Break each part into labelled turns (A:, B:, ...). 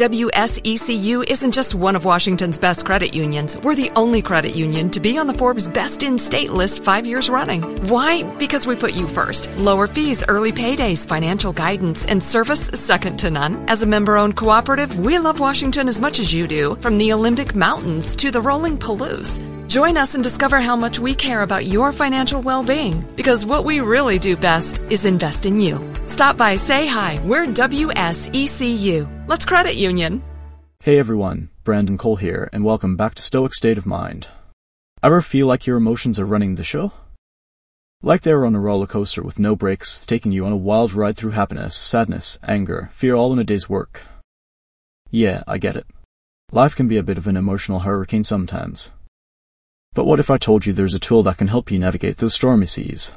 A: WSECU isn't just one of Washington's best credit unions. We're the only credit union to be on the Forbes Best in State list 5 years running. Why? Because we put you first. Lower fees, early paydays, financial guidance, and service second to none. As a member-owned cooperative, we love Washington as much as you do, from the Olympic Mountains to the rolling Palouse. Join us and discover how much we care about your financial well-being, because what we really do best is invest in you. Stop by, say hi. We're WSECU. Let's credit union.
B: Hey everyone, Brandon Cole here, and welcome back to Stoic State of Mind. Ever feel like your emotions are running the show? Like they're on a roller coaster with no brakes, taking you on a wild ride through happiness, sadness, anger, fear all in a day's work. Yeah, I get it. Life can be a bit of an emotional hurricane sometimes. But what if I told you there's a tool that can help you navigate those stormy seas?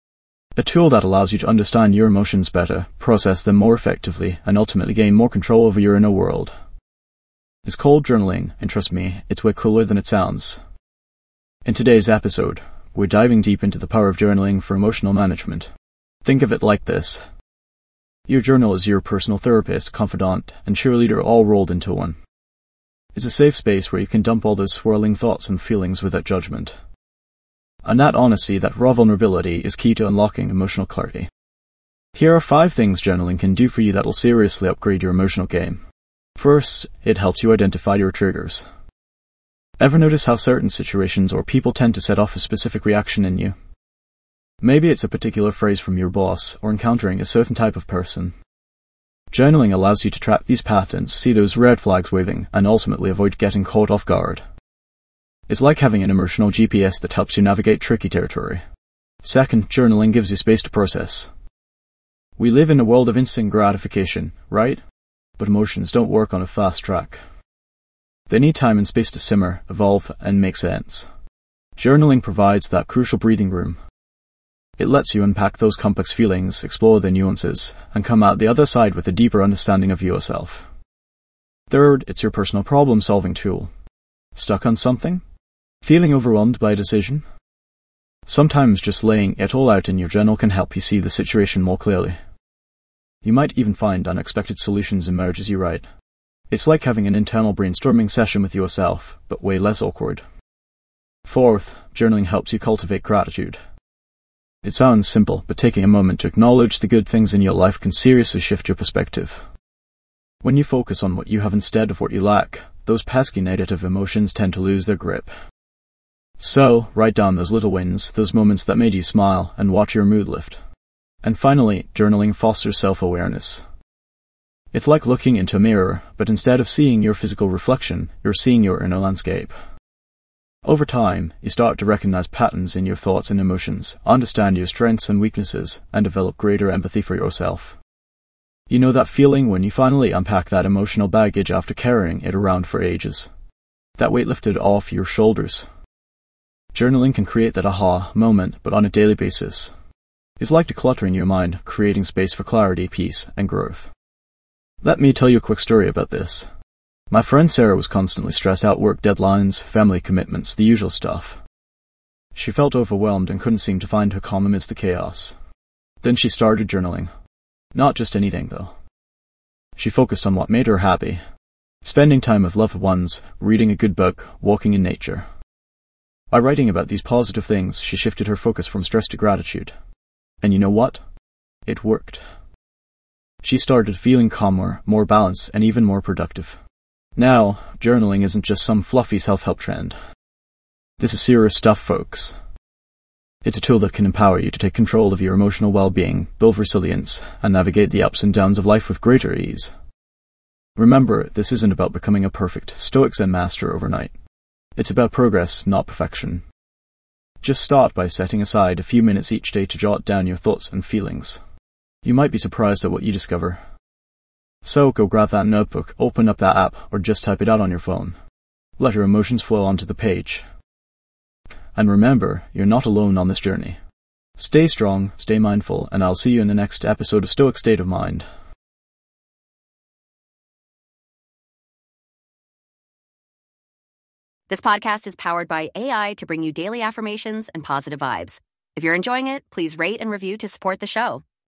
B: A tool that allows you to understand your emotions better, process them more effectively, and ultimately gain more control over your inner world. It's called journaling, and trust me, it's way cooler than it sounds. In today's episode, we're diving deep into the power of journaling for emotional management. Think of it like this. Your journal is your personal therapist, confidant, and cheerleader all rolled into one. It's a safe space where you can dump all those swirling thoughts and feelings without judgment. And that honesty, that raw vulnerability, is key to unlocking emotional clarity. Here are 5 things journaling can do for you that will seriously upgrade your emotional game. First, it helps you identify your triggers. Ever notice how certain situations or people tend to set off a specific reaction in you? Maybe it's a particular phrase from your boss or encountering a certain type of person. Journaling allows you to track these patterns, see those red flags waving, and ultimately avoid getting caught off guard. It's like having an emotional GPS that helps you navigate tricky territory. Second, journaling gives you space to process. We live in a world of instant gratification, right? But emotions don't work on a fast track. They need time and space to simmer, evolve, and make sense. Journaling provides that crucial breathing room. It lets you unpack those complex feelings, explore their nuances, and come out the other side with a deeper understanding of yourself. Third, it's your personal problem-solving tool. Stuck on something? Feeling overwhelmed by a decision? Sometimes just laying it all out in your journal can help you see the situation more clearly. You might even find unexpected solutions emerge as you write. It's like having an internal brainstorming session with yourself, but way less awkward. Fourth, journaling helps you cultivate gratitude. It sounds simple, but taking a moment to acknowledge the good things in your life can seriously shift your perspective. When you focus on what you have instead of what you lack, those pesky negative emotions tend to lose their grip. So, write down those little wins, those moments that made you smile, and watch your mood lift. And finally, journaling fosters self-awareness. It's like looking into a mirror, but instead of seeing your physical reflection, you're seeing your inner landscape. Over time, you start to recognize patterns in your thoughts and emotions, understand your strengths and weaknesses, and develop greater empathy for yourself. You know that feeling when you finally unpack that emotional baggage after carrying it around for ages? That weight lifted off your shoulders. Journaling can create that aha moment, but on a daily basis. It's like decluttering your mind, creating space for clarity, peace, and growth. Let me tell you a quick story about this. My friend Sarah was constantly stressed out, work deadlines, family commitments, the usual stuff. She felt overwhelmed and couldn't seem to find her calm amidst the chaos. Then she started journaling. Not just anything, though. She focused on what made her happy. Spending time with loved ones, reading a good book, walking in nature. By writing about these positive things, she shifted her focus from stress to gratitude. And you know what? It worked. She started feeling calmer, more balanced, and even more productive. Now, journaling isn't just some fluffy self-help trend. This is serious stuff, folks. It's a tool that can empower you to take control of your emotional well-being, build resilience, and navigate the ups and downs of life with greater ease. Remember, this isn't about becoming a perfect Stoic Zen master overnight. It's about progress, not perfection. Just start by setting aside a few minutes each day to jot down your thoughts and feelings. You might be surprised at what you discover. So go grab that notebook, open up that app, or just type it out on your phone. Let your emotions flow onto the page. And remember, you're not alone on this journey. Stay strong, stay mindful, and I'll see you in the next episode of Stoic State of Mind.
C: This podcast is powered by AI to bring you daily affirmations and positive vibes. If you're enjoying it, please rate and review to support the show.